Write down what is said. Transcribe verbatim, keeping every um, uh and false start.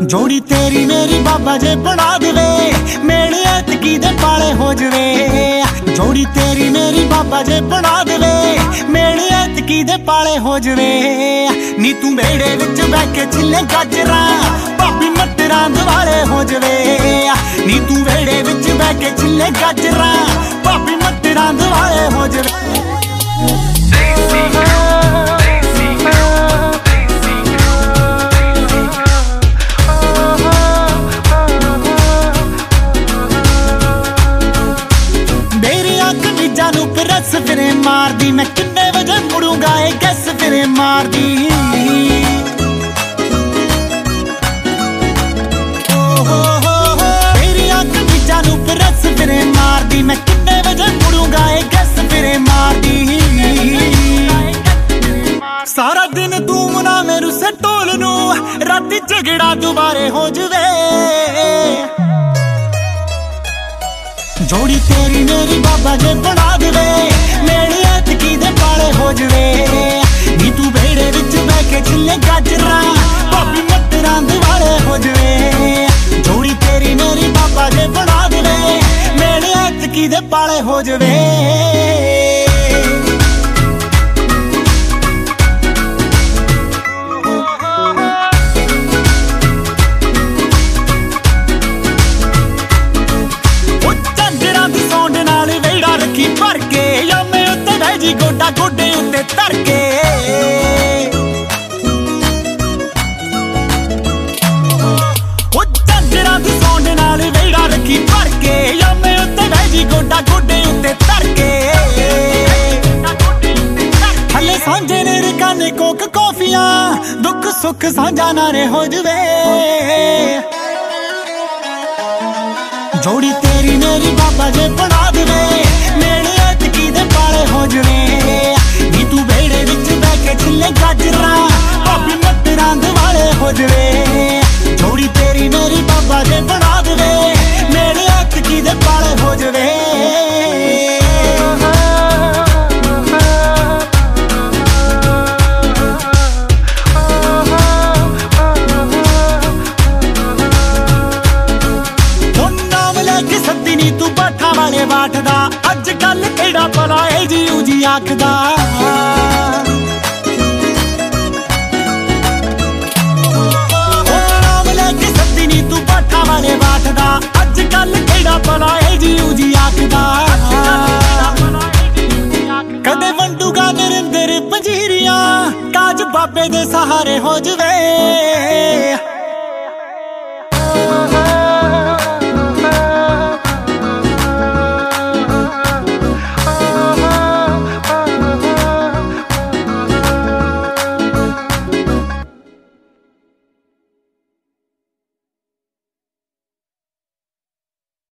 जोड़ी तेरी मेरी बाबा जे बना देवे, मेरे ऐतकी दे पाले हो जवे। जोड़ी तेरी मेरी बाबा जे बना देवे, मेरे ऐतकी दे पाले हो जवे। नी तू मेड़े विच बैठ के छिले गाजरा, भाभी मटरां दिवाले हो जवे। नी तू मेड़े विच बैठ के छिले गाजरा, भाभी मटरां दिवाले हो जवे। रस फिरे मार दी, मैं कितने बजे मुड़ूंगा ये गैस फिरे मार दी। मेरी आंख बीजा नू रस फिरे मार दी, मैं कितने बजे मुड़ूंगा ये गैस फिरे मार दी। सारा दिन तू मना मेरू से टोल नू, राती झगड़ा दोबारे हो जवे। जोड़ी तेरी मेरी बाबा जे बना देवे, मेरी ऐतकी दे पाले हो जवे। नी तू बेड़े विच बैठ के छिले गाजरा, भाभी मटरां दिवाले हो जवे। जोड़ी तेरी मेरी बाबा जे बना देवे, मेरी ऐतकी दे पाले हो जवे। भर के या मैं उत्ते बह जी गोडा गोडे उत्ते धर के। ओ झांजरां दी सौंड नाल वेड़ा रखी भर के, या मैं उत्ते बह जी गोडा गोडे उत्ते धर के। हले सांझे ने रकाने कोक कॉफियां, दुख सुख सांझा नारे हो जवे। जोड़ी तेरी मेरी बाबा जे बना देवे, मेरे ऐतकी दे पाले हो जवे। नी तू बेड़े विच बैठ के छिले गाजरा, भाभी मटरां दिवाले हो जवे। जोड़ी तेरी मेरी बाबा जे बना देवे, मेरे ऐतकी दे पाले हो जवे। तू बाठा वाले बाठदा, अज कल केड़ा भला है जी उजी आखदा। नाम लेके सद्दी नी तू बाठा वाले बाठदा, अज कल केड़ा भला है जी उजी आखदा। कदे वंडूगा नरिंदर पंजीरियां, काज बाबे दे सहारे हो जवे।